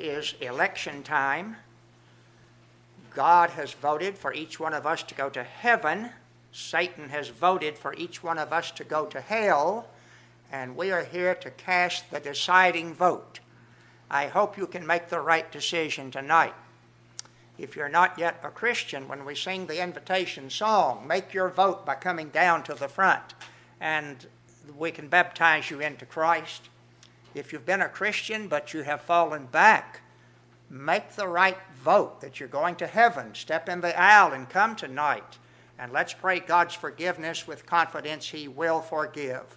is election time. God has voted for each one of us to go to heaven. Satan has voted for each one of us to go to hell. And we are here to cast the deciding vote. I hope you can make the right decision tonight. If you're not yet a Christian, when we sing the invitation song, make your vote by coming down to the front, and we can baptize you into Christ. If you've been a Christian but you have fallen back, make the right vote that you're going to heaven. Step in the aisle and come tonight, and let's pray God's forgiveness with confidence He will forgive.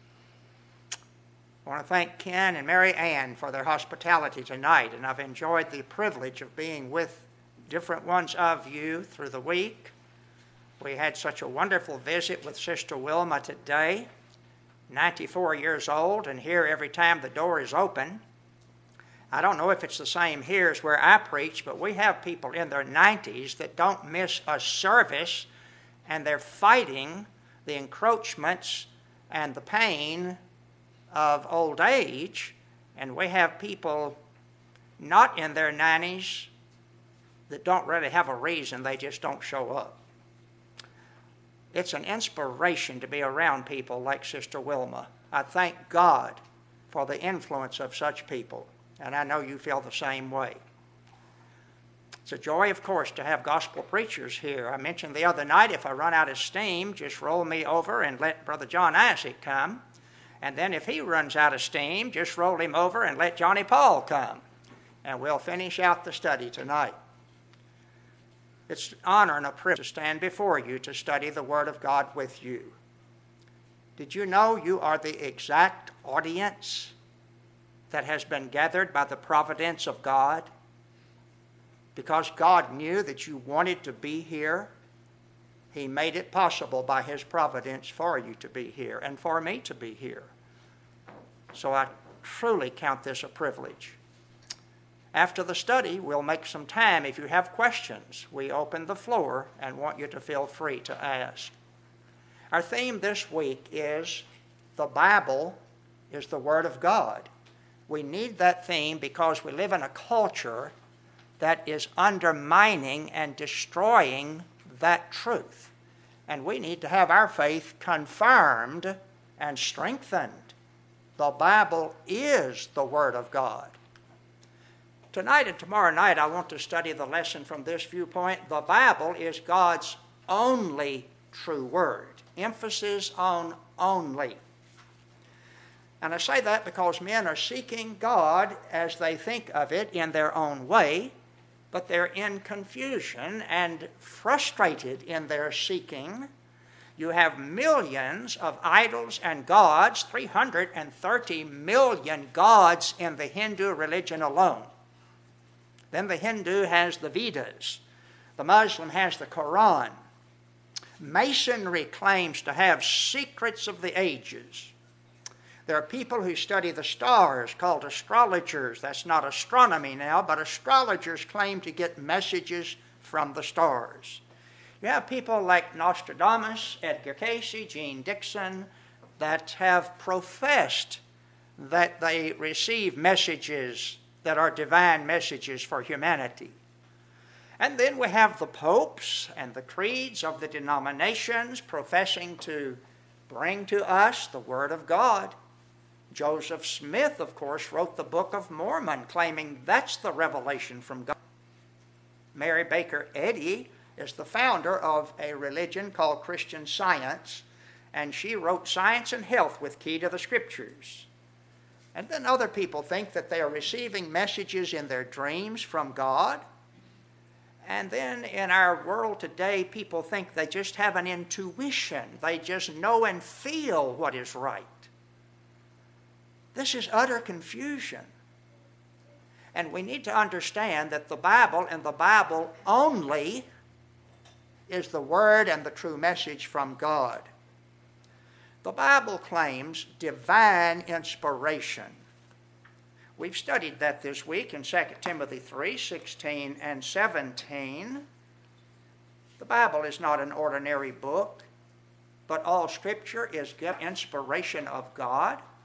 I want to thank Ken and Mary Ann for their hospitality tonight, and I've enjoyed the privilege of being with different ones of you through the week. We had such a wonderful visit with Sister Wilma today, 94 years old, and here every time the door is open. I don't know if it's the same here as where I preach, but we have people in their 90s that don't miss a service, and they're fighting the encroachments and the pain of old age, and we have people not in their 90s that don't really have a reason, they just don't show up. It's an inspiration to be around people like Sister Wilma. I thank God for the influence of such people, and I know you feel the same way. It's a joy, of course, to have gospel preachers here. I mentioned the other night, if I run out of steam, just roll me over and let Brother John Isaac come. And then if he runs out of steam, just roll him over and let Johnny Paul come. And we'll finish out the study tonight. It's an honor and a privilege to stand before you to study the Word of God with you. Did you know you are the exact audience that has been gathered by the providence of God? Because God knew that you wanted to be here, He made it possible by His providence for you to be here and for me to be here. So I truly count this a privilege. After the study, we'll make some time. If you have questions, we open the floor and want you to feel free to ask. Our theme this week is the Bible is the Word of God. We need that theme because we live in a culture that is undermining and destroying that truth. And we need to have our faith confirmed and strengthened. The Bible is the Word of God. Tonight and tomorrow night, I want to study the lesson from this viewpoint. The Bible is God's only true Word. Emphasis on only. And I say that because men are seeking God as they think of it in their own way, but they're in confusion and frustrated in their seeking. You have millions of idols and gods, 330 million gods in the Hindu religion alone. Then the Hindu has the Vedas. The Muslim has the Quran. Masonry claims to have secrets of the ages. There are people who study the stars called astrologers. That's not astronomy now, but astrologers claim to get messages from the stars. You have people like Nostradamus, Edgar Cayce, Gene Dixon, that have professed that they receive messages that are divine messages for humanity. And then we have the popes and the creeds of the denominations professing to bring to us the Word of God. Joseph Smith, of course, wrote the Book of Mormon, claiming that's the revelation from God. Mary Baker Eddy is the founder of a religion called Christian Science, and she wrote Science and Health with Key to the Scriptures. And then other people think that they are receiving messages in their dreams from God. And then in our world today, people think they just have an intuition. They just know and feel what is right. This is utter confusion. And we need to understand that the Bible and the Bible only is the Word and the true message from God. The Bible claims divine inspiration. We've studied that this week in 2 Timothy 3:16 and 17. The Bible is not an ordinary book, but all Scripture is given inspiration of God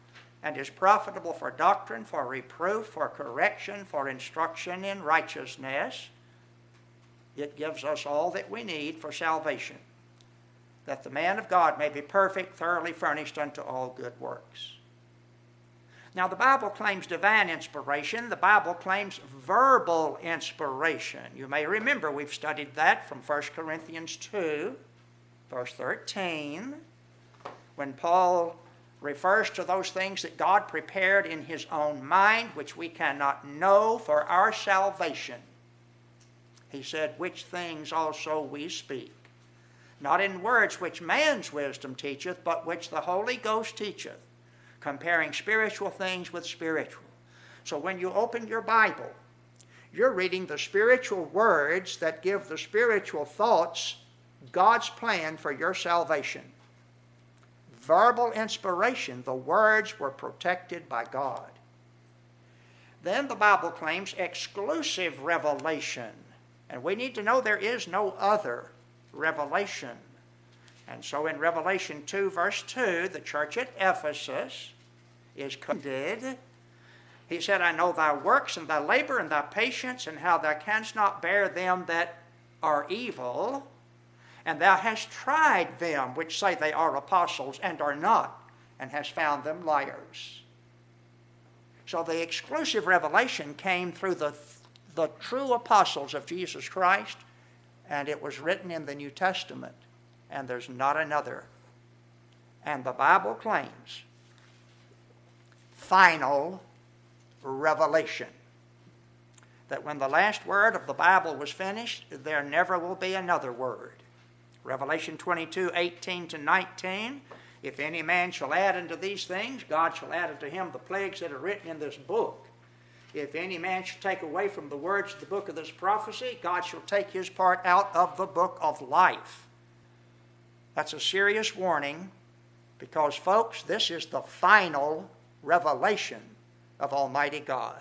and is profitable for doctrine, for reproof, for correction, for instruction in righteousness. It gives us all that we need for salvation, that the man of God may be perfect, thoroughly furnished unto all good works. Now, the Bible claims divine inspiration. The Bible claims verbal inspiration. You may remember we've studied that from 1 Corinthians 2, verse 13, when Paul refers to those things that God prepared in his own mind, which we cannot know for our salvation. He said, which things also we speak, not in words which man's wisdom teacheth, but which the Holy Ghost teacheth, comparing spiritual things with spiritual. So when you open your Bible, you're reading the spiritual words that give the spiritual thoughts God's plan for your salvation. Verbal inspiration, the words were protected by God. Then the Bible claims exclusive revelation. And we need to know there is no other revelation. And so in Revelation 2, verse 2, the church at Ephesus is commended. He said, I know thy works and thy labor and thy patience, and how thou canst not bear them that are evil. And thou hast tried them which say they are apostles and are not, and hast found them liars. So the exclusive revelation came through the true apostles of Jesus Christ, and it was written in the New Testament, and there's not another. And the Bible claims final revelation, that when the last word of the Bible was finished, there never will be another word. Revelation 22, 18 to 19, if any man shall add unto these things, God shall add unto him the plagues that are written in this book. If any man shall take away from the words of the book of this prophecy, God shall take his part out of the book of life. That's a serious warning, because, folks, this is the final revelation of Almighty God.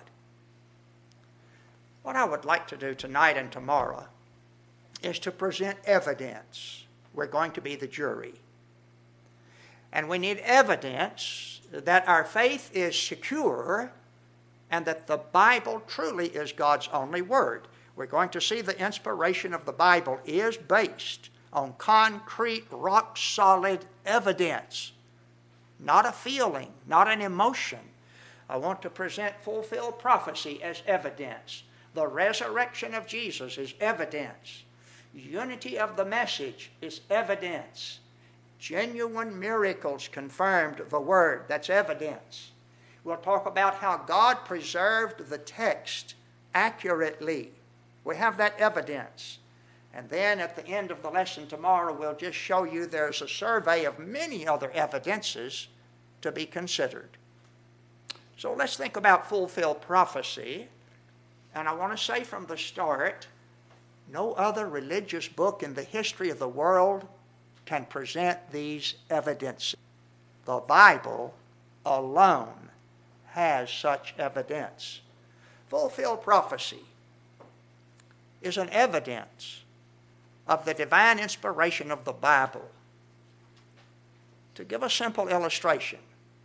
What I would like to do tonight and tomorrow is to present evidence. We're going to be the jury. And we need evidence that our faith is secure and that the Bible truly is God's only word. We're going to see the inspiration of the Bible is based on concrete, rock-solid evidence, not a feeling, not an emotion. I want to present fulfilled prophecy as evidence. The resurrection of Jesus is evidence. Unity of the message is evidence. Genuine miracles confirmed the word. That's evidence. We'll talk about how God preserved the text accurately. We have that evidence. And then at the end of the lesson tomorrow, we'll just show you there's a survey of many other evidences to be considered. So let's think about fulfilled prophecy. And I want to say from the start, no other religious book in the history of the world can present these evidences. The Bible alone has such evidence. Fulfilled prophecy is an evidence of the divine inspiration of the Bible. To give a simple illustration,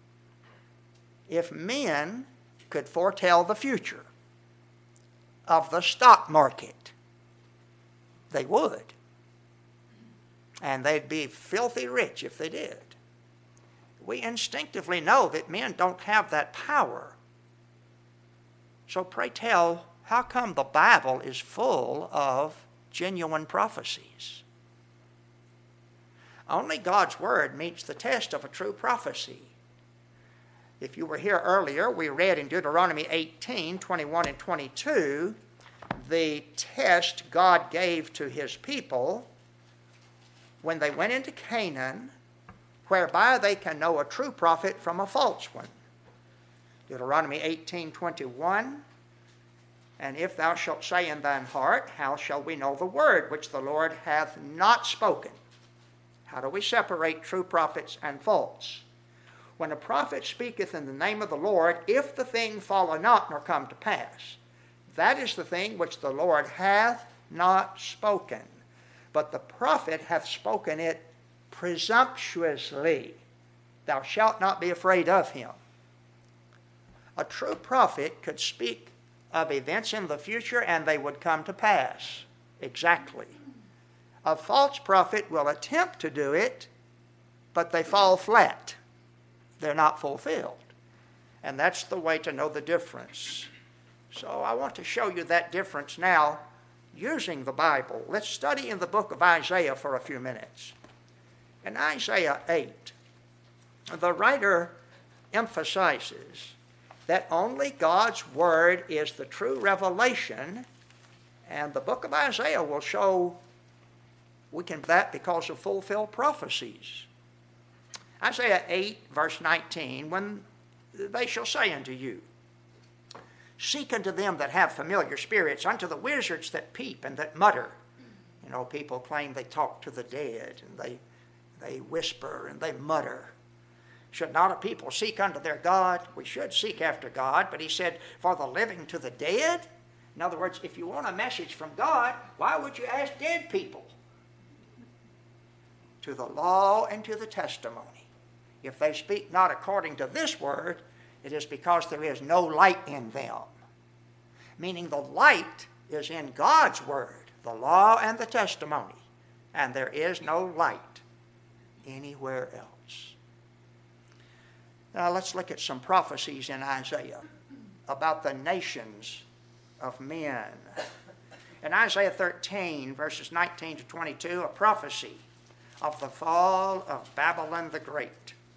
if men could foretell the future of the stock market, they would. And they'd be filthy rich if they did. We instinctively know that men don't have that power. So pray tell, how come the Bible is full of genuine prophecies? Only God's Word meets the test of a true prophecy. If you were here earlier, we read in Deuteronomy 18, 21 and 22, the test God gave to his people when they went into Canaan, whereby they can know a true prophet from a false one. Deuteronomy 18:21, and if thou shalt say in thine heart, how shall we know the word which the Lord hath not spoken? How do we separate true prophets and false? When a prophet speaketh in the name of the Lord, if the thing follow not nor come to pass, that is the thing which the Lord hath not spoken. But the prophet hath spoken it presumptuously. Thou shalt not be afraid of him. A true prophet could speak of events in the future and they would come to pass. Exactly. A false prophet will attempt to do it, but they fall flat. They're not fulfilled. And that's the way to know the difference. So I want to show you that difference now using the Bible. Let's study in the book of Isaiah for a few minutes. In Isaiah 8, the writer emphasizes that only God's Word is the true revelation, and the book of Isaiah will show we can do that because of fulfilled prophecies. Isaiah 8, verse 19, when they shall say unto you, seek unto them that have familiar spirits, unto the wizards that peep and that mutter. You know, people claim they talk to the dead, and they whisper and they mutter. Should not a people seek unto their God? We should seek after God, but he said, for the living to the dead? In other words, if you want a message from God, why would you ask dead people? To the law and to the testimony. If they speak not according to this word, it is because there is no light in them. Meaning the light is in God's word, the law and the testimony, and there is no light anywhere else. Now let's look at some prophecies in Isaiah about the nations of men. In Isaiah 13, verses 19 to 22, a prophecy of the fall of Babylon the Great.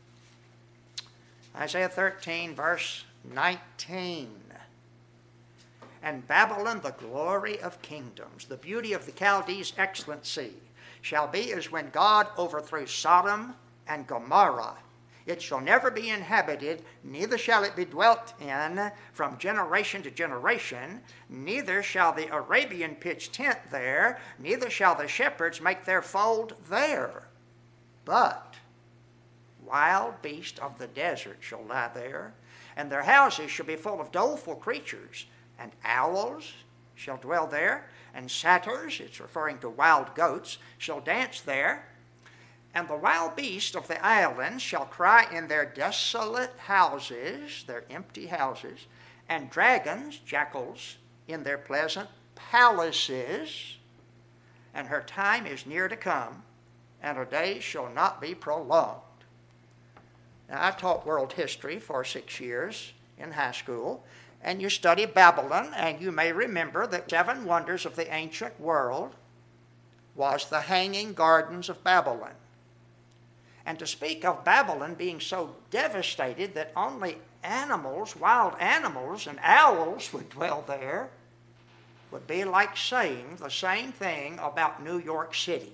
Isaiah 13, verse 19. And Babylon, the glory of kingdoms, the beauty of the Chaldees' excellency, shall be as when God overthrew Sodom and Gomorrah. It shall never be inhabited, neither shall it be dwelt in from generation to generation. Neither shall the Arabian pitch tent there, neither shall the shepherds make their fold there. But wild beasts of the desert shall lie there, and their houses shall be full of doleful creatures, and owls shall dwell there, and satyrs, it's referring to wild goats, shall dance there. And the wild beasts of the islands shall cry in their desolate houses, their empty houses, and dragons, jackals, in their pleasant palaces. And her time is near to come, and her days shall not be prolonged. Now, I taught world history for 6 years in high school, and you study Babylon, and you may remember that 7 wonders of the ancient world was the Hanging Gardens of Babylon. And to speak of Babylon being so devastated that only animals, wild animals and owls would dwell there, would be like saying the same thing about New York City.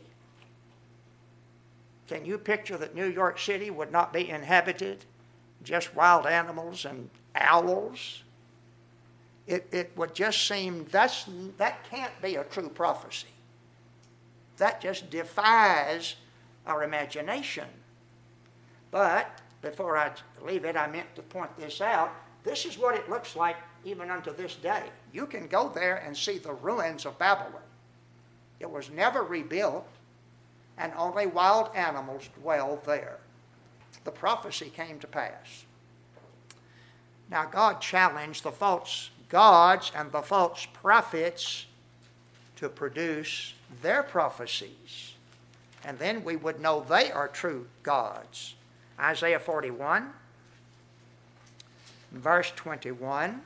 Can you picture that New York City would not be inhabited? Just wild animals and owls? It would just seem that can't be a true prophecy. That just defies our imagination. But before I leave it, I meant to point this out. This is what it looks like even unto this day. You can go there and see the ruins of Babylon. It was never rebuilt, and only wild animals dwell there. The prophecy came to pass. Now God challenged the false gods and the false prophets to produce their prophecies. And then we would know they are true gods. Isaiah 41, verse 21.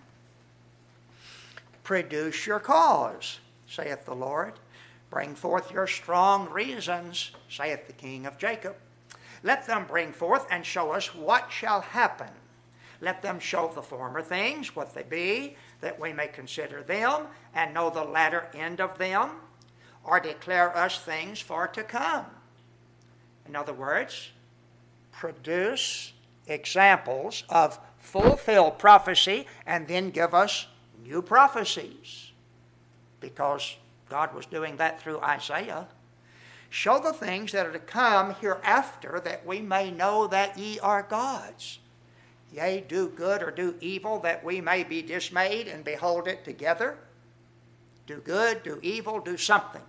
Produce your cause, saith the Lord. Bring forth your strong reasons, saith the King of Jacob. Let them bring forth and show us what shall happen. Let them show the former things, what they be, that we may consider them and know the latter end of them, or declare us things for to come. In other words, produce examples of fulfilled prophecy and then give us new prophecies, because God was doing that through Isaiah. Show the things that are to come hereafter, that we may know that ye are gods. Yea, do good or do evil, that we may be dismayed and behold it together. Do good, do evil, do something.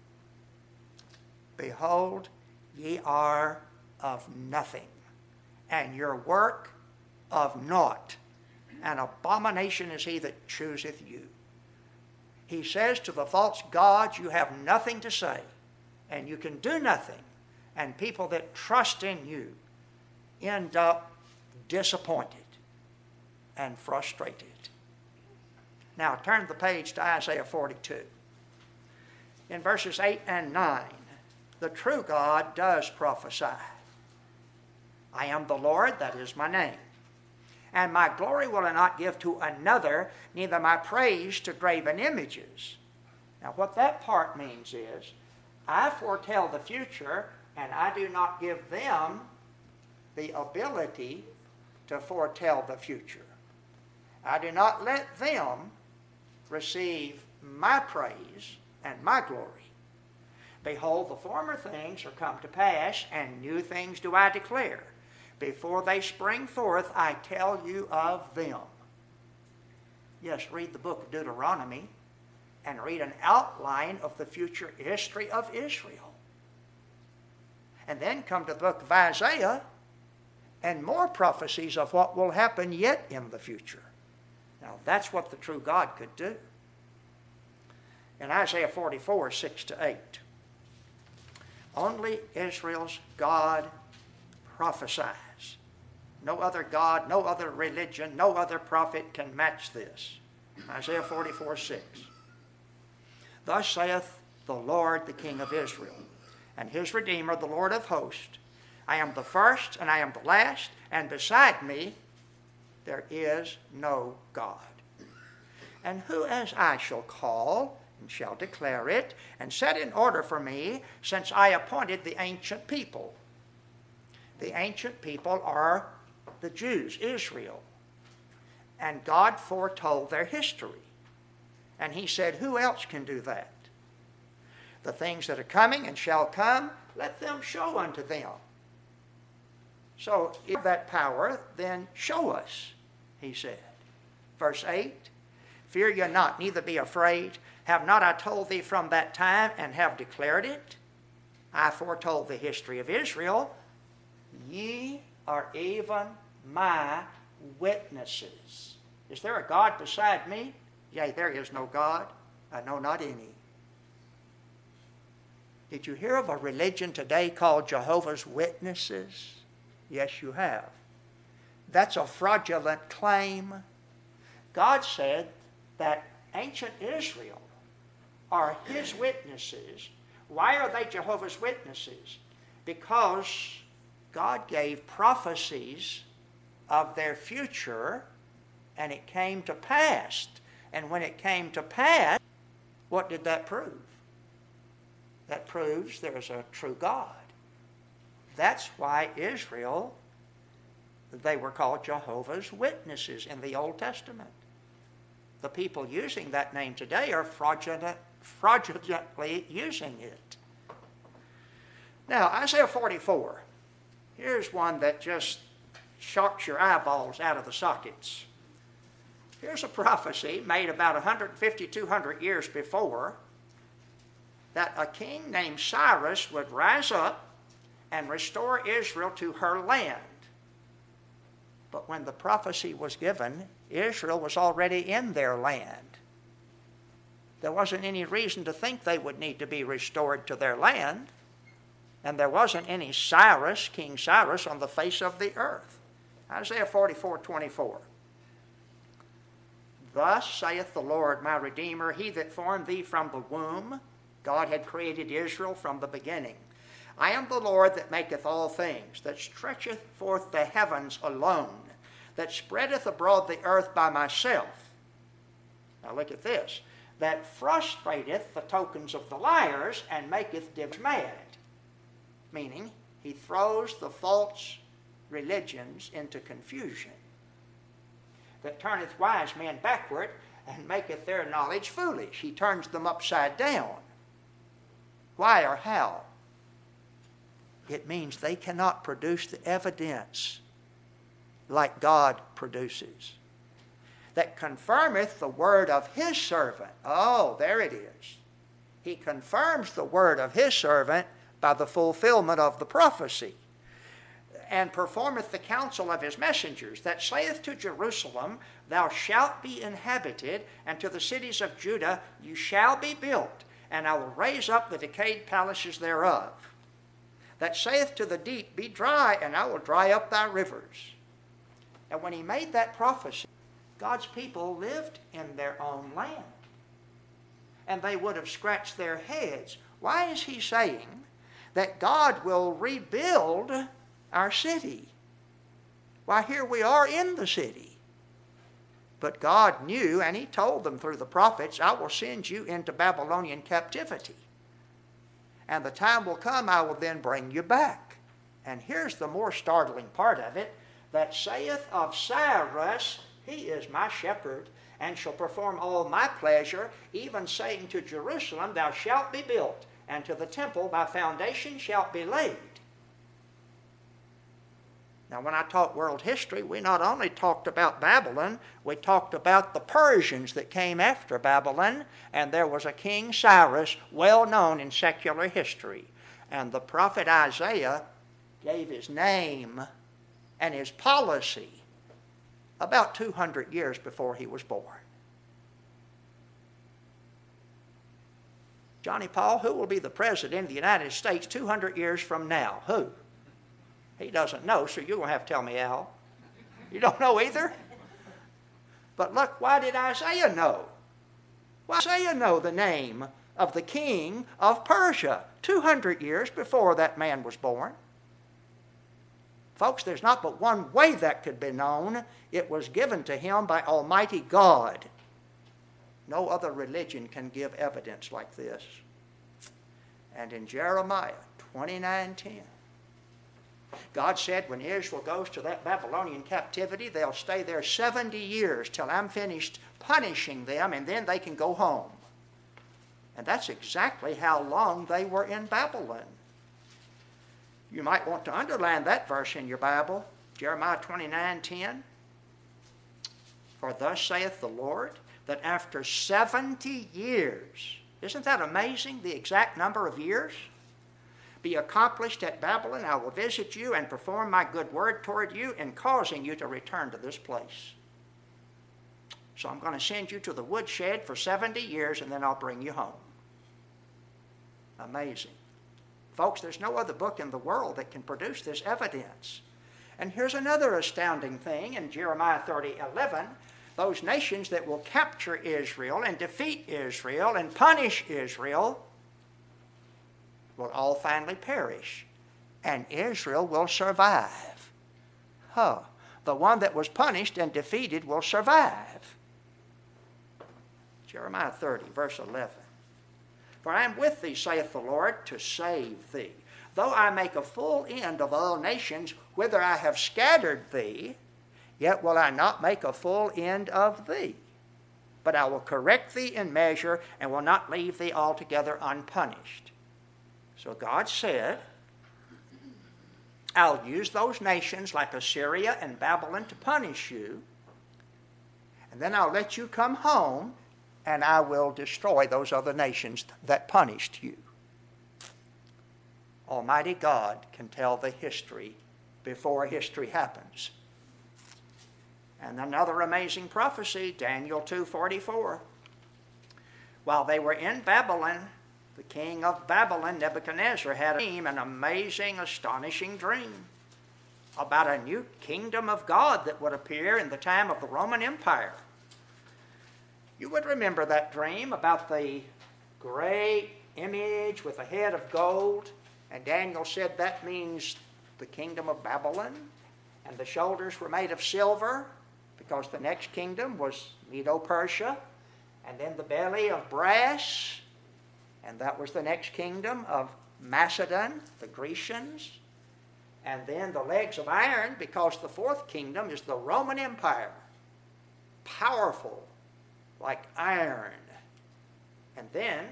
Behold, ye are of nothing, and your work of naught. An abomination is he that chooseth you. He says to the false gods, you have nothing to say, and you can do nothing. And people that trust in you end up disappointed and frustrated. Now turn the page to Isaiah 42. In verses 8 and 9, the true God does prophesy. I am the Lord, that is my name. And my glory will I not give to another, neither my praise to graven images. Now what that part means is, I foretell the future, and I do not give them the ability to foretell the future. I do not let them receive my praise and my glory. Behold, the former things are come to pass, and new things do I declare. Before they spring forth, I tell you of them. Yes, read the book of Deuteronomy and read an outline of the future history of Israel. And then come to the book of Isaiah and more prophecies of what will happen yet in the future. Now, that's what the true God could do. In Isaiah 44, 6 to 8, only Israel's God prophesies. No other God, no other religion, no other prophet can match this. Isaiah 44, 6. Thus saith the Lord, the King of Israel, and his Redeemer, the Lord of hosts, I am the first and I am the last, and beside me there is no God. And who as I shall call, and shall declare it, and set in order for me, since I appointed the ancient people. The ancient people are the Jews, Israel. And God foretold their history. And he said, who else can do that? The things that are coming and shall come, let them show unto them. So if that power, then show us, he said. Verse 8, fear ye not, neither be afraid. Have not I told thee from that time, and have declared it? I foretold the history of Israel. Ye are even my witnesses. Is there a God beside me? Yea, there is no God. I know not any. Did you hear of a religion today called Jehovah's Witnesses? Yes, you have. That's a fraudulent claim. God said that ancient Israel are his witnesses. Why are they Jehovah's Witnesses? Because God gave prophecies of their future, and it came to pass. And when it came to pass, what did that prove? That proves there is a true God. That's why Israel, they were called Jehovah's Witnesses in the Old Testament. The people using that name today are fraudulently using it. Now, Isaiah 44. Here's one that just shocks your eyeballs out of the sockets. Here's a prophecy made about 150, 200 years before, that a king named Cyrus would rise up and restore Israel to her land. But when the prophecy was given, Israel was already in their land. There wasn't any reason to think they would need to be restored to their land. And there wasn't any Cyrus, King Cyrus, on the face of the earth. Isaiah 44:24. Thus saith the Lord my Redeemer, he that formed thee from the womb. God had created Israel from the beginning. I am the Lord that maketh all things, that stretcheth forth the heavens alone, that spreadeth abroad the earth by myself. Now look at this. That frustrateth the tokens of the liars, and maketh divs mad. Meaning, he throws the false religions into confusion. That turneth wise men backward, and maketh their knowledge foolish. He turns them upside down. Why or how? It means they cannot produce the evidence like God produces. That confirmeth the word of his servant. Oh, there it is. He confirms the word of his servant by the fulfillment of the prophecy. and performeth the counsel of his messengers, that saith to Jerusalem, Thou shalt be inhabited, and to the cities of Judah, You shall be built, and I will raise up the decayed palaces thereof. That saith to the deep, Be dry, and I will dry up thy rivers. And when he made that prophecy, God's people lived in their own land. And they would have scratched their heads. Why is he saying that God will rebuild our city? Why, here we are in the city. But God knew, and he told them through the prophets, I will send you into Babylonian captivity. And the time will come, I will then bring you back. And here's the more startling part of it, that saith of Cyrus, He is my shepherd, and shall perform all my pleasure, even saying to Jerusalem, Thou shalt be built, and to the temple thy foundation shalt be laid. Now, when I taught world history, we not only talked about Babylon, we talked about the Persians that came after Babylon, and there was a King Cyrus, well known in secular history. And the prophet Isaiah gave his name and his policy about 200 years before he was born. Johnny Paul, who will be the president of the United States 200 years from now? Who? He doesn't know, so you're going to have to tell me, Al. You don't know either? But look, why did Isaiah know? Why did Isaiah know the name of the king of Persia 200 years before that man was born? Folks, there's not but one way that could be known. It was given to him by Almighty God. No other religion can give evidence like this. And in Jeremiah 29:10, God said when Israel goes to that Babylonian captivity, they'll stay there 70 years till I'm finished punishing them, and then they can go home. And that's exactly how long they were in Babylon. You might want to underline that verse in your Bible, Jeremiah 29:10. For thus saith the Lord, that after 70 years, isn't that amazing, the exact number of years? Be accomplished at Babylon, I will visit you and perform my good word toward you in causing you to return to this place. So I'm going to send you to the woodshed for 70 years and then I'll bring you home. Amazing. Folks, there's no other book in the world that can produce this evidence. And here's another astounding thing in Jeremiah 30:11. Those nations that will capture Israel and defeat Israel and punish Israel will all finally perish, and Israel will survive. The one that was punished and defeated will survive. Jeremiah 30, verse 11. For I am with thee, saith the Lord, to save thee. Though I make a full end of all nations, whither I have scattered thee, yet will I not make a full end of thee. But I will correct thee in measure, and will not leave thee altogether unpunished. So God said, I'll use those nations like Assyria and Babylon to punish you, and then I'll let you come home, and I will destroy those other nations that punished you. Almighty God can tell the history before history happens. And another amazing prophecy, Daniel 2:44. While they were in Babylon, the king of Babylon, Nebuchadnezzar, had a dream, an amazing, astonishing dream about a new kingdom of God that would appear in the time of the Roman Empire. You would remember that dream about the great image with a head of gold, and Daniel said that means the kingdom of Babylon, and the shoulders were made of silver, because the next kingdom was Medo-Persia, and then the belly of brass, and that was the next kingdom of Macedon, the Grecians, and then the legs of iron, because the fourth kingdom is the Roman Empire, powerful like iron. And then,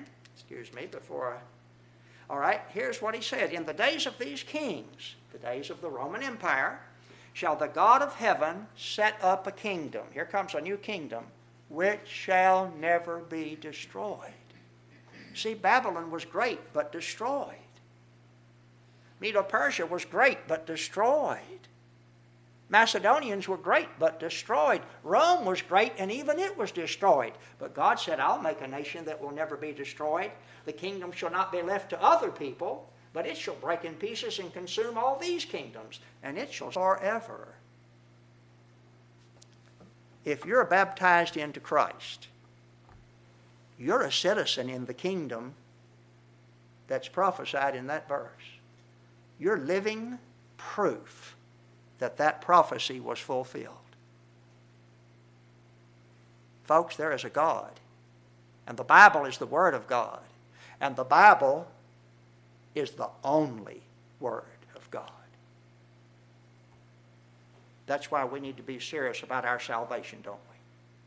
all right, here's what he said. In the days of these kings, the days of the Roman Empire, shall the God of heaven set up a kingdom. Here comes a new kingdom, which shall never be destroyed. See, Babylon was great, but destroyed. Medo-Persia was great but destroyed. Macedonians were great but destroyed. Rome was great and even it was destroyed. But God said, I'll make a nation that will never be destroyed. The kingdom shall not be left to other people, but it shall break in pieces and consume all these kingdoms, and it shall forever. If you're baptized into Christ, you're a citizen in the kingdom that's prophesied in that verse. You're living proof that that prophecy was fulfilled. Folks, there is a God, and the Bible is the Word of God, and the Bible is the only Word of God. That's why we need to be serious about our salvation, don't we?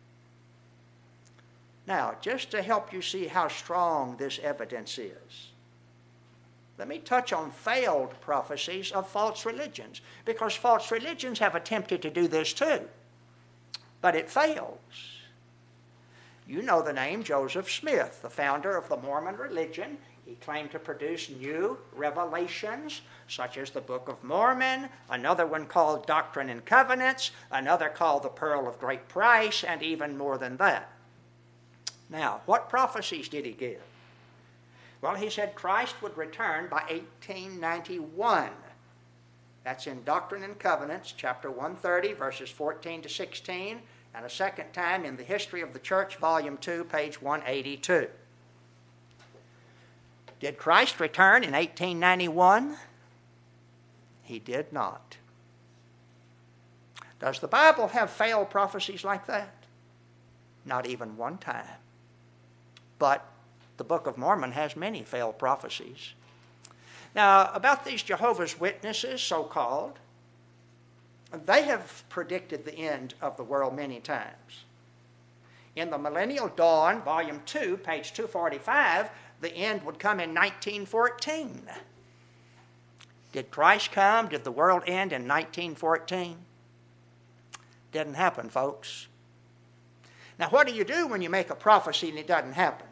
Now, just to help you see how strong this evidence is, let me touch on failed prophecies of false religions, because false religions have attempted to do this too, but it fails. You know the name Joseph Smith, the founder of the Mormon religion. He claimed to produce new revelations, such as the Book of Mormon, another one called Doctrine and Covenants, another called the Pearl of Great Price, and even more than that. Now, what prophecies did he give? Well, he said Christ would return by 1891. That's in Doctrine and Covenants, chapter 130, verses 14 to 16, and a second time in the History of the Church, volume 2, page 182. Did Christ return in 1891? He did not. Does the Bible have failed prophecies like that? Not even one time. But the Book of Mormon has many failed prophecies. Now, about these Jehovah's Witnesses, so-called, they have predicted the end of the world many times. In the Millennial Dawn, volume 2, page 245, the end would come in 1914. Did Christ come? Did the world end in 1914? Didn't happen, folks. Now, what do you do when you make a prophecy and it doesn't happen?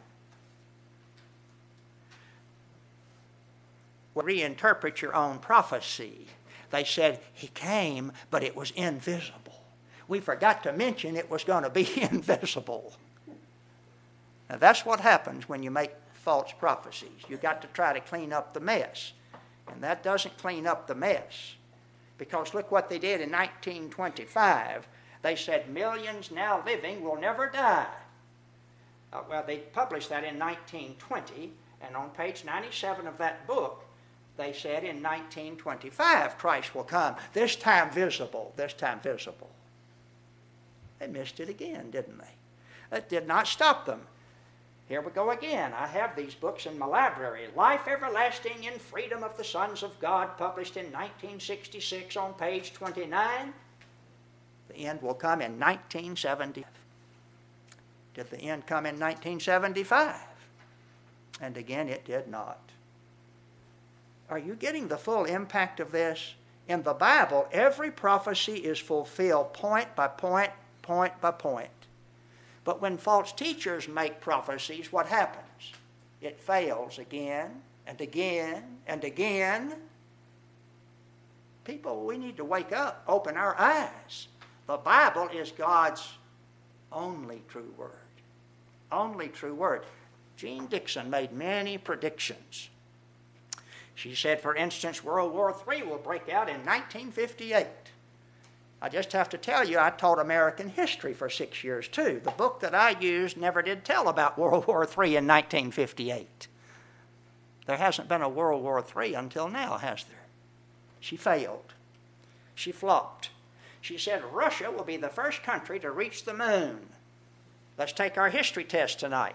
Well, reinterpret your own prophecy. They said he came, but it was invisible. We forgot to mention it was going to be invisible. Now, that's what happens when you make false prophecies. You've got to try to clean up the mess. And that doesn't clean up the mess. Because look what they did in 1925. They said millions now living will never die. Well, they published that in 1920, and on page 97 of that book, they said in 1925 Christ will come, this time visible, this time visible. They missed it again, didn't they? That did not stop them. Here we go again. I have these books in my library. Life Everlasting in Freedom of the Sons of God, published in 1966 on page 29. The end will come in 1970. Did the end come in 1975? And again, it did not. Are you getting the full impact of this? In the Bible, every prophecy is fulfilled point by point, point by point. But when false teachers make prophecies, what happens? It fails again and again and again. People, we need to wake up, open our eyes. The Bible is God's only true word. Only true word. Jean Dixon made many predictions. She said, for instance, World War III will break out in 1958. I just have to tell you, I taught American history for 6 years too. The book that I used never did tell about World War III in 1958. There hasn't been a World War III until now, has there? She failed. She flopped. She said Russia will be the first country to reach the moon. Let's take our history test tonight.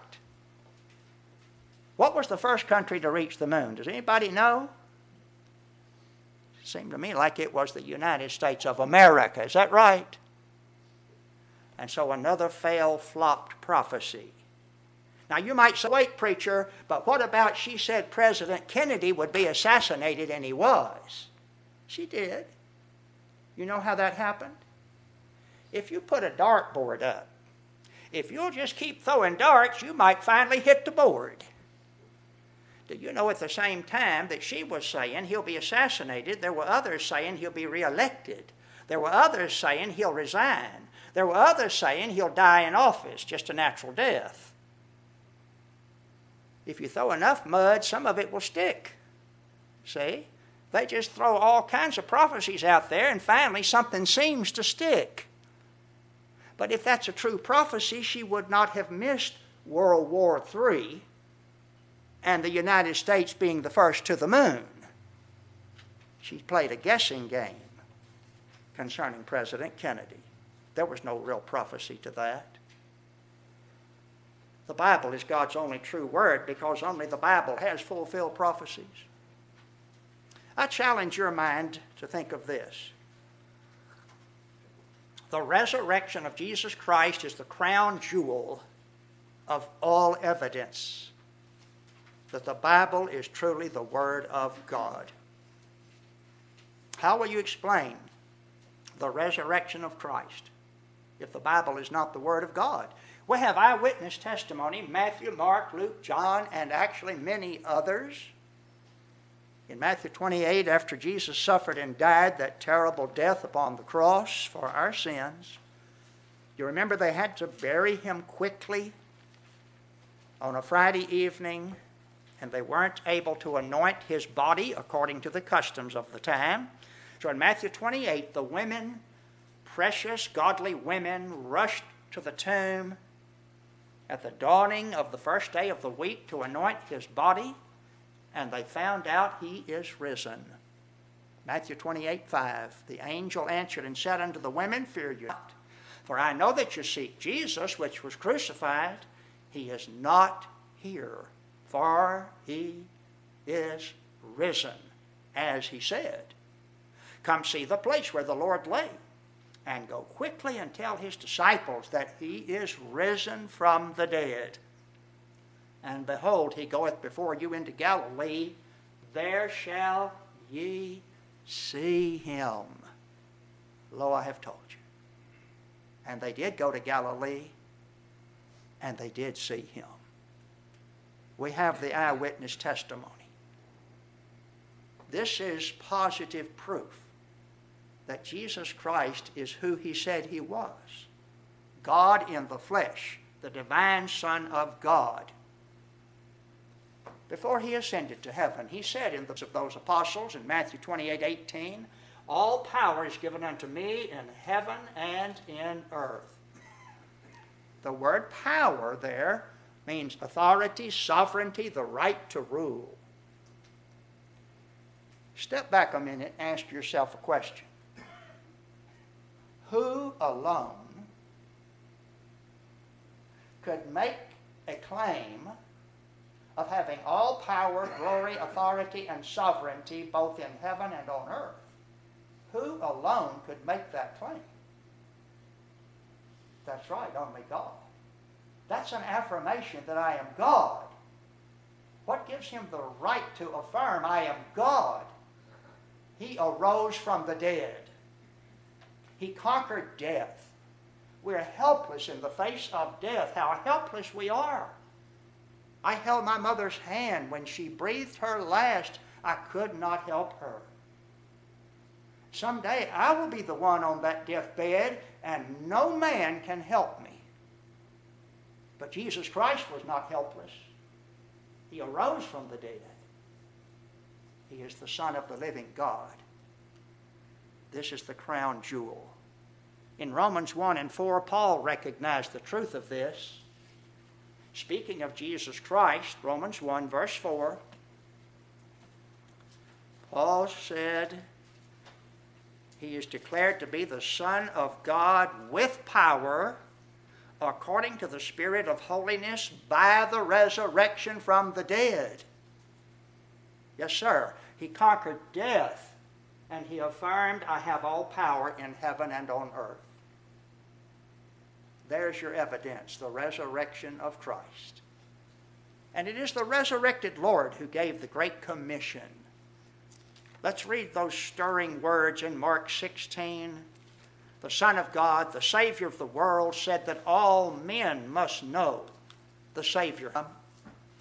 What was the first country to reach the moon? Does anybody know? It seemed to me like it was the United States of America. Is that right? And so another failed, flopped prophecy. Now you might say, wait, preacher, but what about she said President Kennedy would be assassinated, and he was? She did. You know how that happened? If you put a dartboard up, if you'll just keep throwing darts, you might finally hit the board. Do you know at the same time that she was saying he'll be assassinated, there were others saying he'll be reelected. There were others saying he'll resign. There were others saying he'll die in office, just a natural death. If you throw enough mud, some of it will stick. See? They just throw all kinds of prophecies out there, and finally something seems to stick. But if that's a true prophecy, she would not have missed World War III and the United States being the first to the moon. She played a guessing game concerning President Kennedy. There was no real prophecy to that. The Bible is God's only true word because only the Bible has fulfilled prophecies. I challenge your mind to think of this. The resurrection of Jesus Christ is the crown jewel of all evidence that the Bible is truly the Word of God. How will you explain the resurrection of Christ if the Bible is not the Word of God? We have eyewitness testimony, Matthew, Mark, Luke, John, and actually many others. In Matthew 28, after Jesus suffered and died that terrible death upon the cross for our sins, you remember they had to bury him quickly on a Friday evening, and they weren't able to anoint his body according to the customs of the time. So in Matthew 28, the women, precious, godly women, rushed to the tomb at the dawning of the first day of the week to anoint his body, and they found out he is risen. Matthew 28:5. The angel answered and said unto the women, Fear you not, for I know that you seek Jesus, which was crucified. He is not here, for he is risen, as he said. Come see the place where the Lord lay, and go quickly and tell his disciples that he is risen from the dead. And behold, he goeth before you into Galilee. There shall ye see him. Lo, I have told you. And they did go to Galilee, and they did see him. We have the eyewitness testimony. This is positive proof that Jesus Christ is who he said he was. God in the flesh, the divine Son of God. Before he ascended to heaven, he said in of those apostles in Matthew 28:18, all power is given unto me in heaven and in earth. The word power there means authority, sovereignty, the right to rule. Step back a minute and ask yourself a question. Who alone could make a claim of having all power, glory, authority, and sovereignty both in heaven and on earth? Who alone could make that claim? That's right, only God. That's an affirmation that I am God. What gives him the right to affirm I am God? He arose from the dead. He conquered death. We're helpless in the face of death. How helpless we are. I held my mother's hand when she breathed her last. I could not help her. Someday I will be the one on that deathbed, and no man can help me. But Jesus Christ was not helpless. He arose from the dead. He is the Son of the living God. This is the crown jewel. In Romans 1:4, Paul recognized the truth of this. Speaking of Jesus Christ, Romans 1:4, Paul said, he is declared to be the Son of God with power, according to the Spirit of holiness, by the resurrection from the dead. Yes, sir. He conquered death, and he affirmed, I have all power in heaven and on earth. There's your evidence, the resurrection of Christ. And it is the resurrected Lord who gave the Great Commission. Let's read those stirring words in Mark 16. The Son of God, the Savior of the world, said that all men must know the Savior.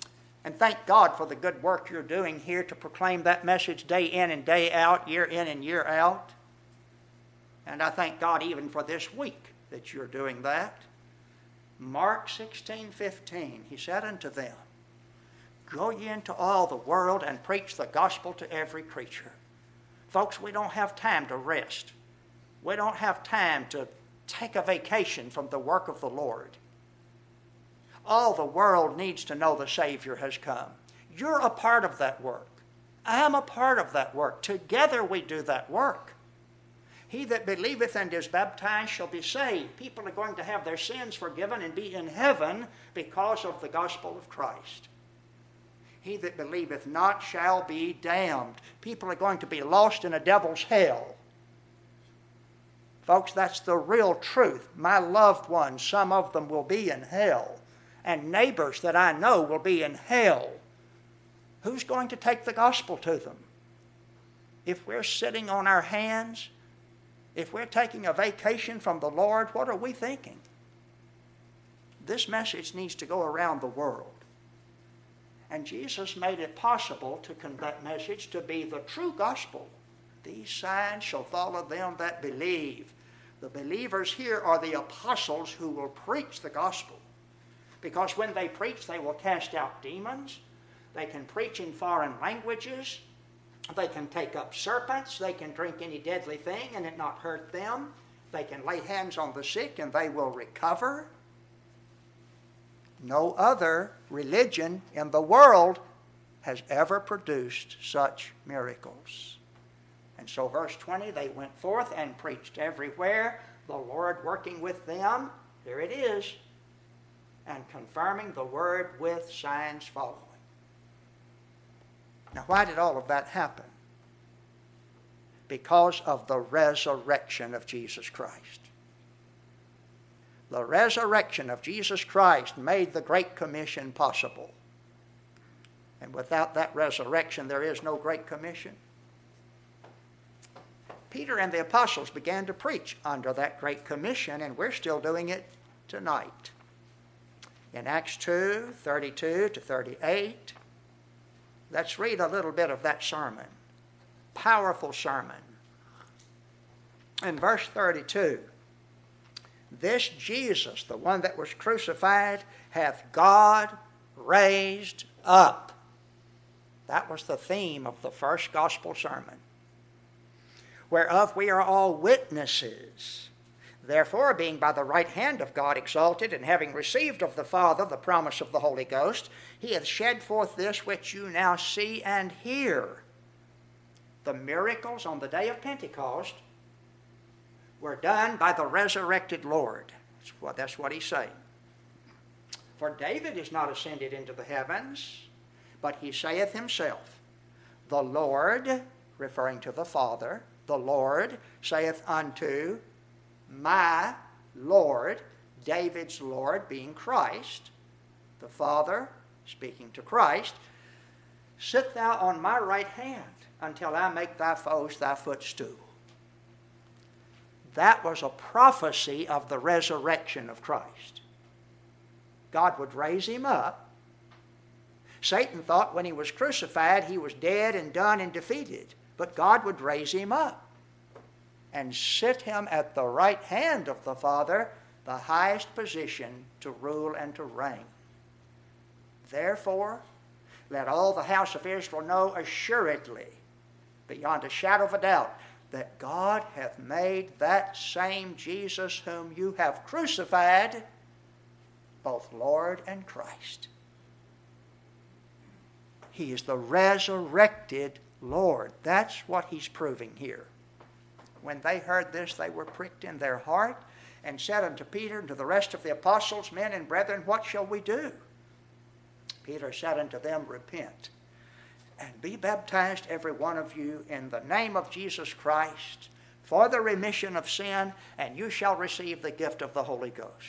And thank God for the good work you're doing here to proclaim that message day in and day out, year in and year out. And I thank God even for this week that you're doing that. Mark 16:15, he said unto them, Go ye into all the world and preach the gospel to every creature. Folks, we don't have time to rest. We don't have time to take a vacation from the work of the Lord. All the world needs to know the Savior has come. You're a part of that work. I am a part of that work. Together we do that work. He that believeth and is baptized shall be saved. People are going to have their sins forgiven and be in heaven because of the gospel of Christ. He that believeth not shall be damned. People are going to be lost in a devil's hell. Folks, that's the real truth. My loved ones, some of them will be in hell. And neighbors that I know will be in hell. Who's going to take the gospel to them? If we're sitting on our hands, if we're taking a vacation from the Lord, what are we thinking? This message needs to go around the world. And Jesus made it possible to that message to be the true gospel. These signs shall follow them that believe. The believers here are the apostles who will preach the gospel. Because when they preach, they will cast out demons. They can preach in foreign languages. They can take up serpents. They can drink any deadly thing and it not hurt them. They can lay hands on the sick and they will recover. No other religion in the world has ever produced such miracles. And so verse 20, they went forth and preached everywhere, the Lord working with them, here it is, and confirming the word with signs following. Now, why did all of that happen? Because of the resurrection of Jesus Christ. The resurrection of Jesus Christ made the Great Commission possible. And without that resurrection, there is no Great Commission. Peter and the apostles began to preach under that Great Commission, and we're still doing it tonight. In Acts 2, 32 to 38, let's read a little bit of that sermon. Powerful sermon. In verse 32, This Jesus, the one that was crucified, hath God raised up. That was the theme of the first gospel sermon. Whereof we are all witnesses. Therefore, being by the right hand of God exalted, and having received of the Father the promise of the Holy Ghost, he hath shed forth this which you now see and hear. The miracles on the day of Pentecost were done by the resurrected Lord. That's what he's saying. For David is not ascended into the heavens, but he saith himself, The Lord, referring to the Father, the Lord saith unto my Lord, David's Lord being Christ, the Father speaking to Christ, Sit thou on my right hand until I make thy foes thy footstool. That was a prophecy of the resurrection of Christ. God would raise him up. Satan thought when he was crucified he was dead and done and defeated. But God would raise him up and sit him at the right hand of the Father, the highest position to rule and to reign. Therefore, let all the house of Israel know assuredly, beyond a shadow of a doubt, that God hath made that same Jesus whom you have crucified both Lord and Christ. He is the resurrected Lord. That's what he's proving here. When they heard this, they were pricked in their heart and said unto Peter and to the rest of the apostles, Men and brethren, what shall we do? Peter said unto them, Repent, and be baptized every one of you in the name of Jesus Christ for the remission of sin, and you shall receive the gift of the Holy Ghost.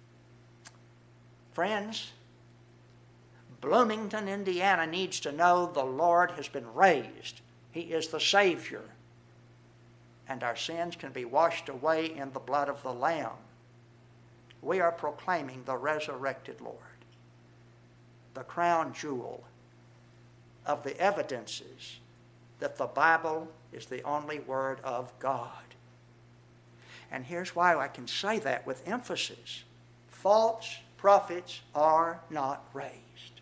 Friends, Bloomington, Indiana needs to know the Lord has been raised. He is the Savior. And our sins can be washed away in the blood of the Lamb. We are proclaiming the resurrected Lord. the crown jewel of the evidences that the Bible is the only Word of God. And here's why I can say that with emphasis. False prophets are not raised.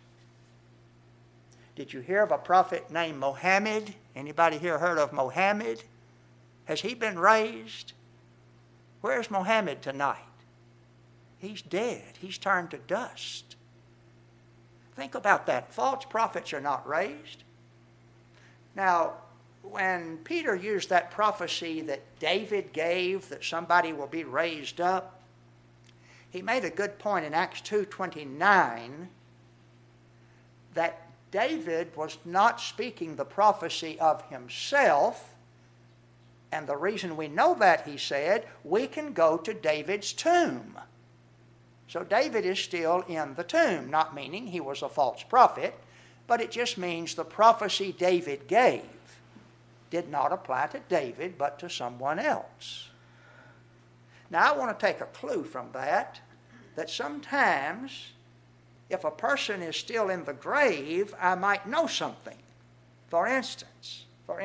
Did you hear of a prophet named Mohammed? Anybody here heard of Mohammed? Has he been raised? Where's Mohammed tonight? He's dead. He's turned to dust. Think about that. False prophets are not raised. Now, when Peter used that prophecy that David gave that somebody will be raised up, he made a good point in Acts 2:29 that David was not speaking the prophecy of himself. And the reason we know that, he said, we can go to David's tomb. So David is still in the tomb, not meaning he was a false prophet, but it just means the prophecy David gave did not apply to David, but to someone else. Now, I want to take a clue from that sometimes if a person is still in the grave, I might know something. For instance,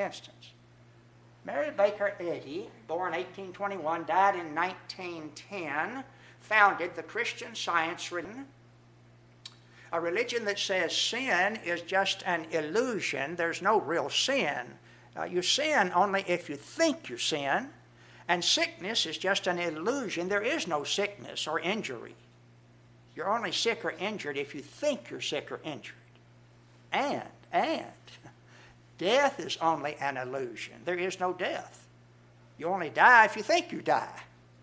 Mary Baker Eddy, born 1821, died in 1910, founded the Christian Science religion, a religion that says sin is just an illusion. There's no real sin. You sin only if you think you sin, and sickness is just an illusion. There is no sickness or injury. You're only sick or injured if you think you're sick or injured. And death is only an illusion. There is no death. You only die if you think you die.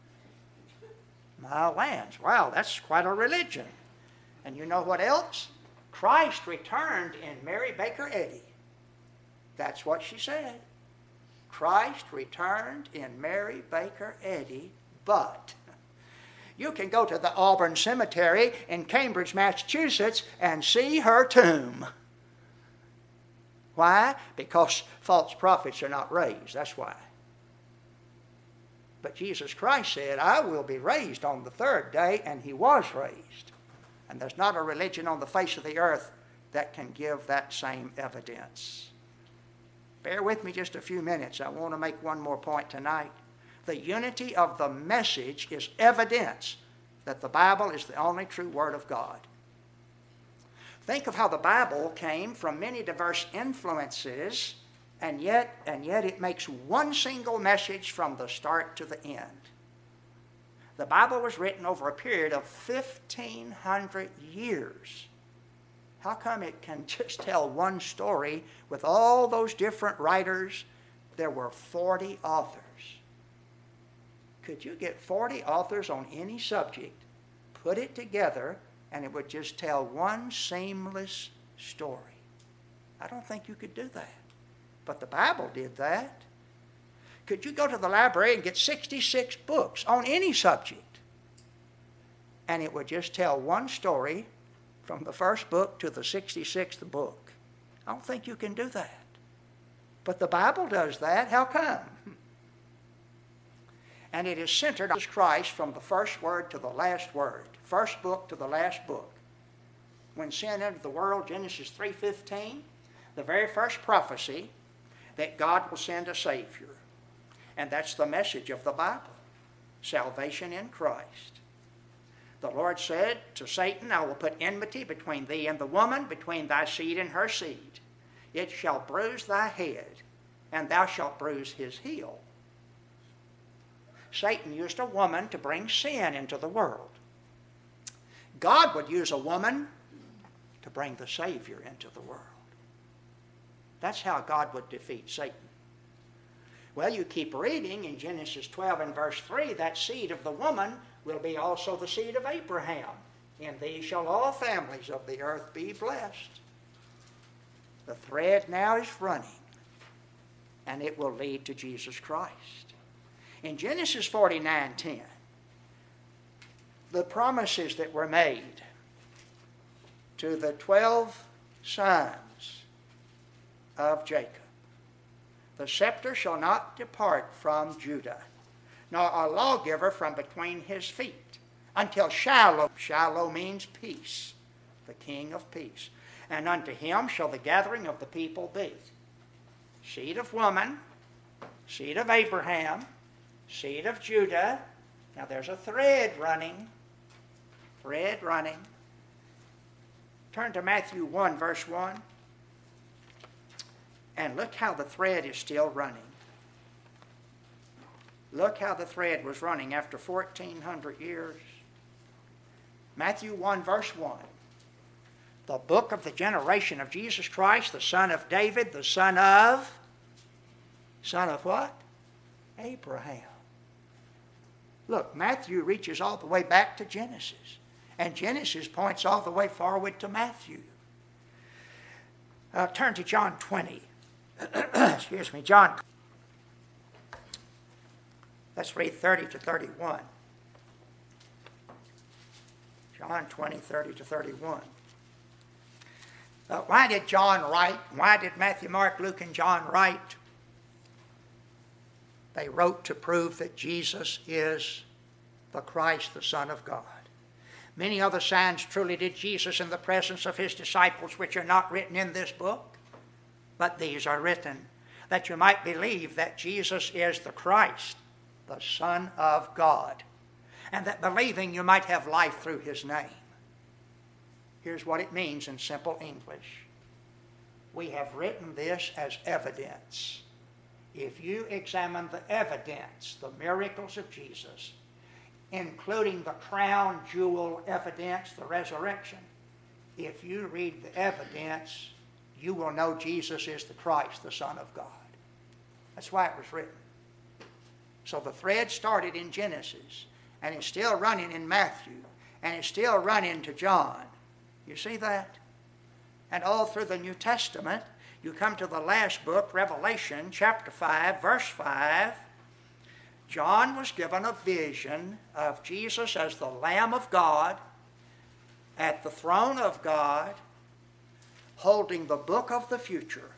My lands, wow, that's quite a religion. And you know what else? Christ returned in Mary Baker Eddy. That's what she said. Christ returned in Mary Baker Eddy, but you can go to the Auburn Cemetery in Cambridge, Massachusetts, and see her tomb. Why? Because false prophets are not raised. That's why. But Jesus Christ said, I will be raised on the third day, and he was raised. And there's not a religion on the face of the earth that can give that same evidence. Bear with me just a few minutes. I want to make one more point tonight. The unity of the message is evidence that the Bible is the only true Word of God. Think of how the Bible came from many diverse influences, and yet it makes one single message from the start to the end. The Bible was written over a period of 1,500 years. How come it can just tell one story with all those different writers? There were 40 authors. Could you get 40 authors on any subject, put it together, and it would just tell one seamless story? I don't think you could do that. But the Bible did that. Could you go to the library and get 66 books on any subject, and it would just tell one story from the first book to the 66th book? I don't think you can do that. But the Bible does that. How come? And it is centered on Christ from the first word to the last word, first book to the last book. When sin entered the world, Genesis 3:15, the very first prophecy that God will send a Savior. And that's the message of the Bible, salvation in Christ. The Lord said to Satan, I will put enmity between thee and the woman, between thy seed and her seed. It shall bruise thy head, and thou shalt bruise his heel. Satan used a woman to bring sin into the world. God would use a woman to bring the Savior into the world. That's how God would defeat Satan. Well, you keep reading in Genesis 12 and verse 3, that seed of the woman will be also the seed of Abraham. In thee shall all families of the earth be blessed. The thread now is running, and it will lead to Jesus Christ. In Genesis 49:10, the promises that were made to the 12 sons of Jacob. The scepter shall not depart from Judah, nor a lawgiver from between his feet, until Shiloh. Shiloh means peace. the King of peace. And unto him shall the gathering of the people be. Seed of woman, seed of Abraham, seed of Judah. Now there's a thread running. Thread running. Turn to Matthew 1, verse 1. And look how the thread is still running. Look how the thread was running after 1,400 years. Matthew 1, verse 1. The book of the generation of Jesus Christ, the son of David, the son of what? Abraham. Look, Matthew reaches all the way back to Genesis. And Genesis points all the way forward to Matthew. Turn to John 20. Excuse me, John. Let's read 30 to 31. John 20, 30 to 31. Why did John write? Why did Matthew, Mark, Luke, and John write? They wrote to prove that Jesus is the Christ, the Son of God. Many other signs truly did Jesus in the presence of his disciples, which are not written in this book, but these are written, that you might believe that Jesus is the Christ, the Son of God, and that believing you might have life through his name. Here's what it means in simple English. We have written this as evidence. If you examine the evidence, the miracles of Jesus, including the crown jewel evidence, the resurrection, if you read the evidence, you will know Jesus is the Christ, the Son of God. That's why it was written. So the thread started in Genesis, and it's still running in Matthew, and it's still running to John. You see that? And all through the New Testament, you come to the last book, Revelation, chapter 5, verse 5. John was given a vision of Jesus as the Lamb of God at the throne of God, holding the book of the future.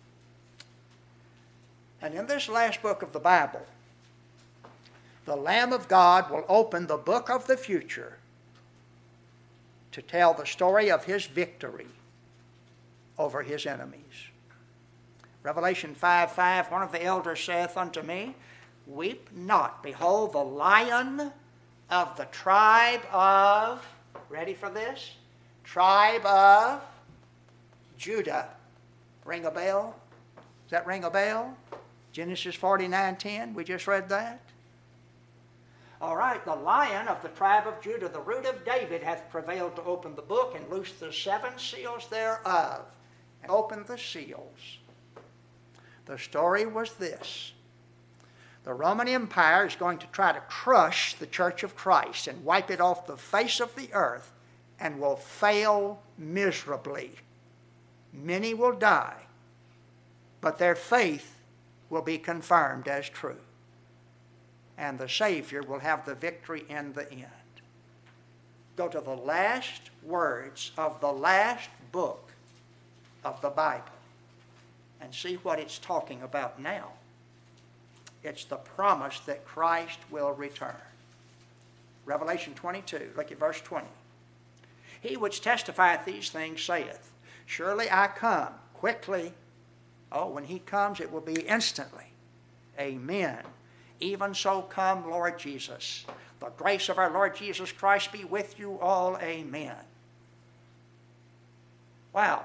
And in this last book of the Bible, the Lamb of God will open the book of the future to tell the story of his victory over his enemies. Revelation 5:5, one of the elders saith unto me, Weep not, behold, the Lion of the tribe of, ready for this? Tribe of Judah. Ring a bell? Does that ring a bell? Genesis 49:10, we just read that. All right, the Lion of the tribe of Judah, the root of David, hath prevailed to open the book and loose the 7 seals thereof, and open the seals. The story was this. The Roman Empire is going to try to crush the Church of Christ and wipe it off the face of the earth, and will fail miserably. Many will die, but their faith will be confirmed as true. And the Savior will have the victory in the end. Go to the last words of the last book of the Bible and see what it's talking about now. It's the promise that Christ will return. Revelation 22, look at verse 20. He which testifieth these things saith, Surely I come quickly. Oh, when he comes, it will be instantly. Amen. Even so come, Lord Jesus. The grace of our Lord Jesus Christ be with you all. Amen. Wow.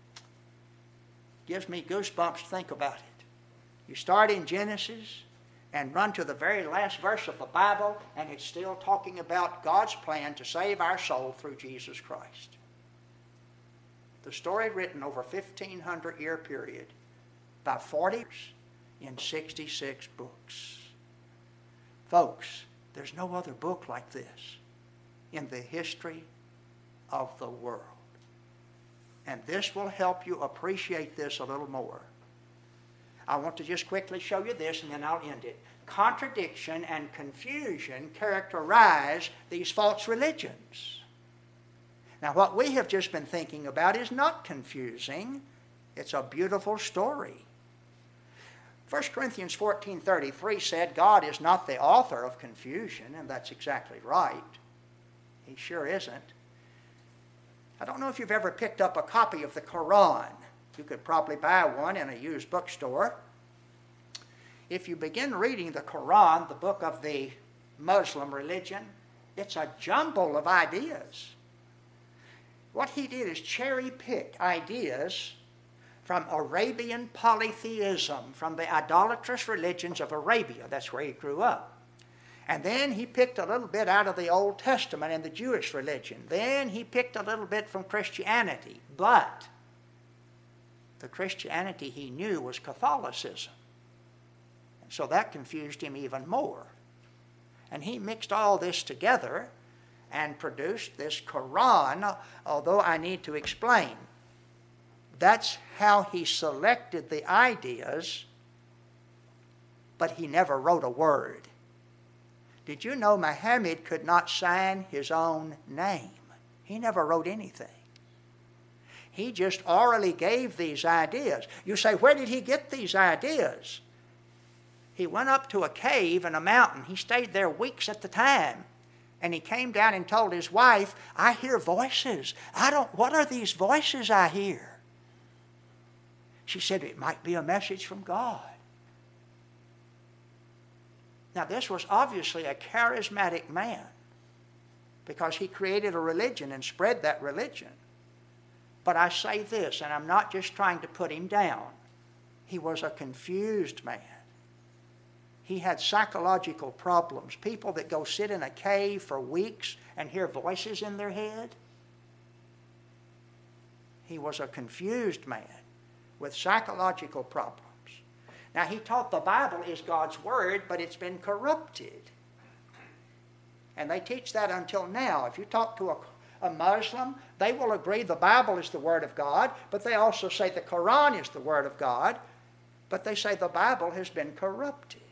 Gives me goosebumps to think about it. You start in Genesis and run to the very last verse of the Bible, and it's still talking about God's plan to save our soul through Jesus Christ. The story written over a 1,500-year period by 40 years in 66 books. Folks, there's no other book like this in the history of the world. And this will help you appreciate this a little more. I want to just quickly show you this, and then I'll end it. Contradiction and confusion characterize these false religions. Now, what we have just been thinking about is not confusing. It's a beautiful story. 1 Corinthians 14:33 said God is not the author of confusion, and that's exactly right. He sure isn't. I don't know if you've ever picked up a copy of the Quran. You could probably buy one in a used bookstore. If you begin reading the Quran, the book of the Muslim religion, it's a jumble of ideas. What he did is cherry-pick ideas from Arabian polytheism, from the idolatrous religions of Arabia. That's where he grew up. And then he picked a little bit out of the Old Testament and the Jewish religion. Then he picked a little bit from Christianity. But the Christianity he knew was Catholicism. And so that confused him even more. And he mixed all this together and produced this Quran, although I need to explain. That's how he selected the ideas, but he never wrote a word. Did you know Muhammad could not sign his own name? He never wrote anything. He just orally gave these ideas. You say, where did he get these ideas? He went up to a cave in a mountain. He stayed there weeks at the time. And he came down and told his wife, I hear voices. What are these voices I hear? She said, it might be a message from God. Now, this was obviously a charismatic man because he created a religion and spread that religion. But I say this, and I'm not just trying to put him down. He was a confused man. He had psychological problems. People that go sit in a cave for weeks and hear voices in their head. He was a confused man with psychological problems. Now, he taught the Bible is God's Word, but it's been corrupted. And they teach that until now. If you talk to a Muslim, they will agree the Bible is the Word of God, but they also say the Quran is the Word of God, but they say the Bible has been corrupted.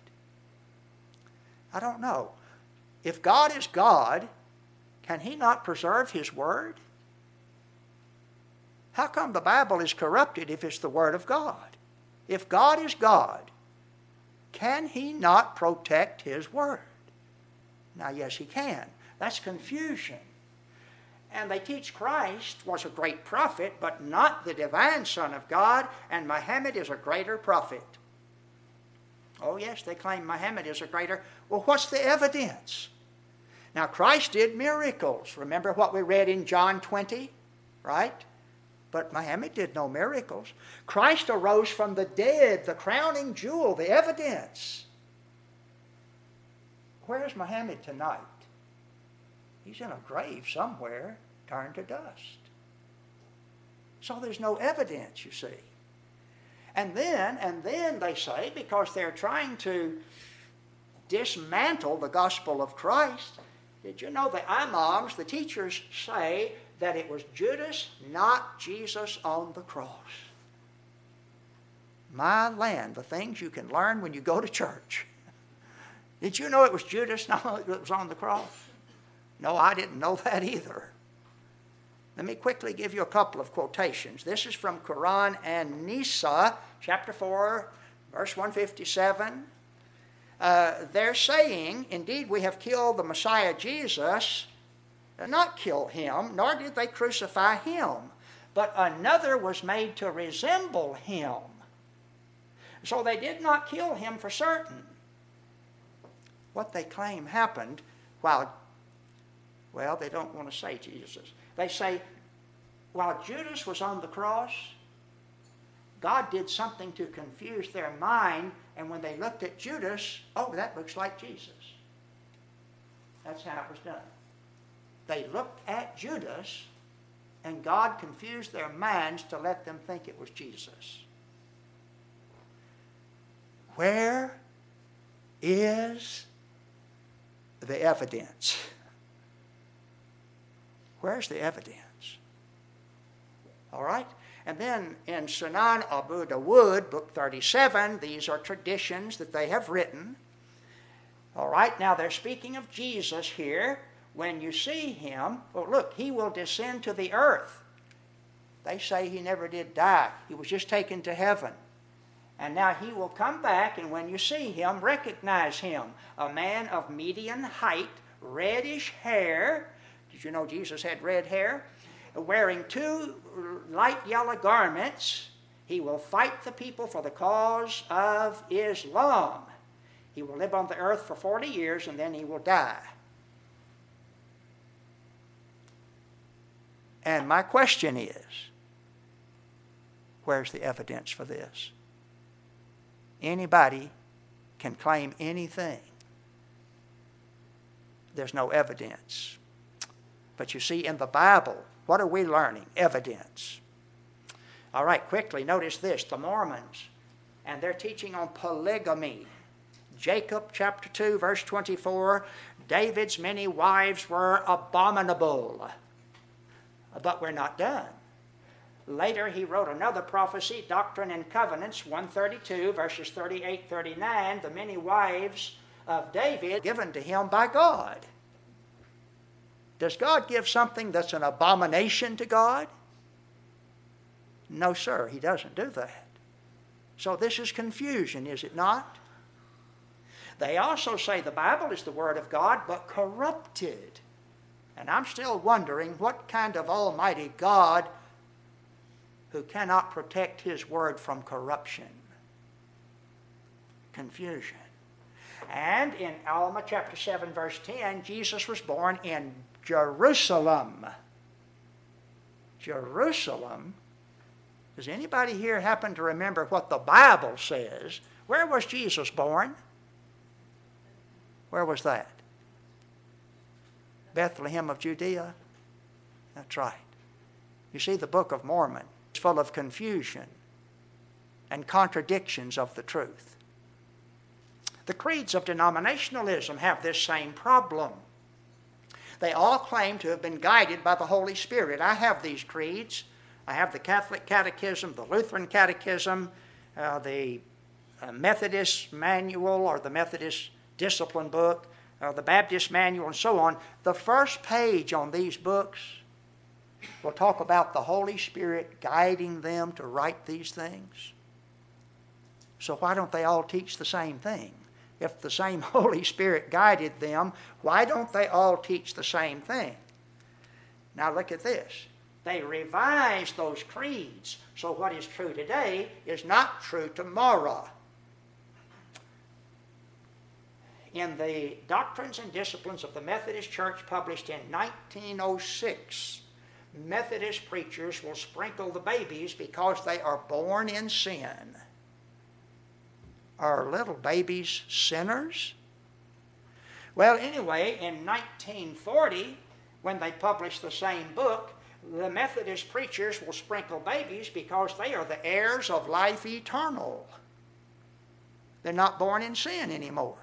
I don't know. If God is God, can He not preserve His Word? How come the Bible is corrupted if it's the Word of God? If God is God, can He not protect His Word? Now, yes, He can. That's confusion. And they teach Christ was a great prophet, but not the divine Son of God, and Muhammad is a greater prophet. Oh, yes, they claim Muhammad is a greater. Well, what's the evidence? Now, Christ did miracles. Remember what we read in John 20, right? But Muhammad did no miracles. Christ arose from the dead, the crowning jewel, the evidence. Where's Muhammad tonight? He's in a grave somewhere, turned to dust. So there's no evidence, you see. And then they say, because they're trying to dismantle the gospel of Christ, did you know the imams, the teachers, say that it was Judas, not Jesus on the cross? My land, the things you can learn when you go to church. Did you know it was Judas not that was on the cross? No, I didn't know that either. Let me quickly give you a couple of quotations. This is from Quran and Nisa, chapter 4, verse 157. They're saying, indeed, we have killed the Messiah Jesus, not kill him, nor did they crucify him, but another was made to resemble him. So they did not kill him for certain. What they claim happened while, well, they don't want to say Jesus. They say, while Judas was on the cross, God did something to confuse their mind, and when they looked at Judas, oh, that looks like Jesus. That's how it was done. They looked at Judas, and God confused their minds to let them think it was Jesus. Where is the evidence? Where's the evidence? All right? And then in Sunan Abu Dawud, book 37, these are traditions that they have written. All right, now they're speaking of Jesus here. When you see him, well, look, he will descend to the earth. They say he never did die. He was just taken to heaven. And now he will come back, and when you see him, recognize him. A man of median height, reddish hair. Did you know Jesus had red hair? wearing two light yellow garments. He will fight the people for the cause of Islam. He will live on the earth for 40 years and then he will die. And my question is, where's the evidence for this? Anybody can claim anything. There's no evidence. But you see, in the Bible, what are we learning? Evidence. All right, quickly, notice this. The Mormons and their teaching on polygamy. Jacob chapter 2, verse 24, David's many wives were abominable. But we're not done. Later he wrote another prophecy, Doctrine and Covenants, 132, verses 38, 39, the many wives of David given to him by God. Does God give something that's an abomination to God? No, sir, he doesn't do that. So this is confusion, is it not? They also say the Bible is the Word of God, but corrupted. And I'm still wondering what kind of almighty God who cannot protect His Word from corruption. Confusion. And in Alma chapter 7, verse 10, Jesus was born in Jerusalem. Jerusalem? Does anybody here happen to remember what the Bible says? Where was Jesus born? Where was that? Bethlehem of Judea? That's right. You see, the Book of Mormon is full of confusion and contradictions of the truth. The creeds of denominationalism have this same problem. They all claim to have been guided by the Holy Spirit. I have these creeds. I have the Catholic Catechism, the Lutheran Catechism, the Methodist Manual or the Methodist Discipline Book, the Baptist Manual, and so on. The first page on these books will talk about the Holy Spirit guiding them to write these things. So why don't they all teach the same thing? If the same Holy Spirit guided them, why don't they all teach the same thing? Now look at this. They revised those creeds, so what is true today is not true tomorrow. In the Doctrines and Disciplines of the Methodist Church, published in 1906, Methodist preachers will sprinkle the babies because they are born in sin. Are little babies sinners? Well, anyway, in 1940, when they published the same book, the Methodist preachers will sprinkle babies because they are the heirs of life eternal. They're not born in sin anymore.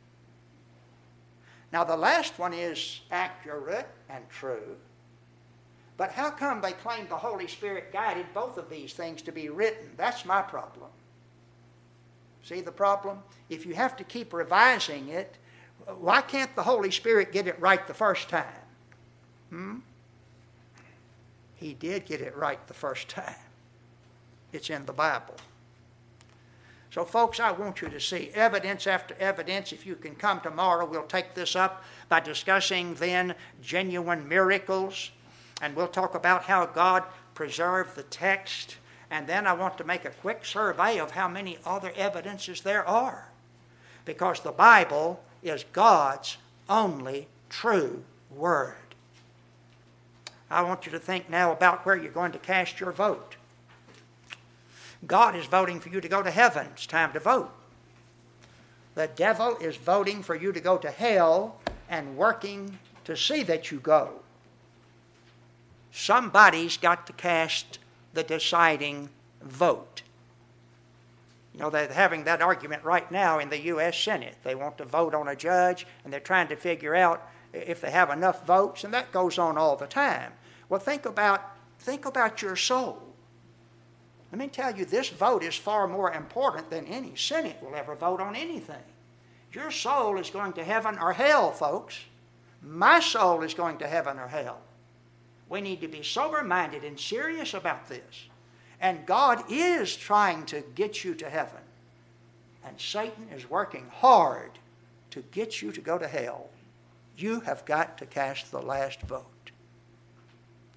Now, the last one is accurate and true, but how come they claim the Holy Spirit guided both of these things to be written? That's my problem. See the problem? If you have to keep revising it, why can't the Holy Spirit get it right the first time? He did get it right the first time. It's in the Bible. So folks, I want you to see evidence after evidence. If you can come tomorrow, we'll take this up by discussing then genuine miracles. And we'll talk about how God preserved the text. And then I want to make a quick survey of how many other evidences there are. Because the Bible is God's only true word. I want you to think now about where you're going to cast your vote. God is voting for you to go to heaven. It's time to vote. The devil is voting for you to go to hell and working to see that you go. Somebody's got to cast the deciding vote. You know, they're having that argument right now in the U.S. Senate. They want to vote on a judge, and they're trying to figure out if they have enough votes, and that goes on all the time. Well, think about your soul. Let me tell you, this vote is far more important than any Senate will ever vote on anything. Your soul is going to heaven or hell, folks. My soul is going to heaven or hell. We need to be sober-minded and serious about this. And God is trying to get you to heaven. And Satan is working hard to get you to go to hell. You have got to cast the last vote.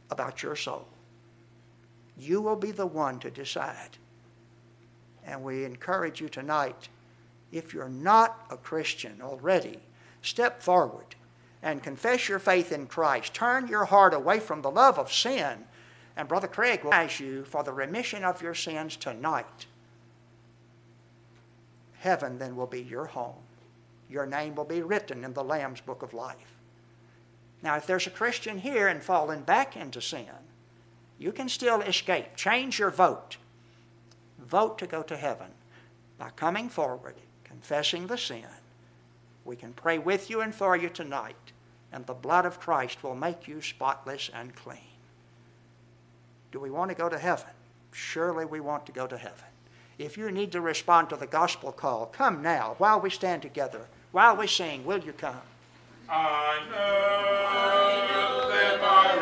about your soul. You will be the one to decide. And we encourage you tonight, if you're not a Christian already, step forward and confess your faith in Christ. Turn your heart away from the love of sin, and Brother Craig will ask you for the remission of your sins tonight. Heaven then will be your home. Your name will be written in the Lamb's Book of Life. Now, if there's a Christian here and fallen back into sin, you can still escape. Change your vote. Vote to go to heaven by coming forward, confessing the sin. We can pray with you and for you tonight, and the blood of Christ will make you spotless and clean. Do we want to go to heaven? Surely we want to go to heaven. If you need to respond to the gospel call, come now while we stand together, while we sing. Will you come? I know that my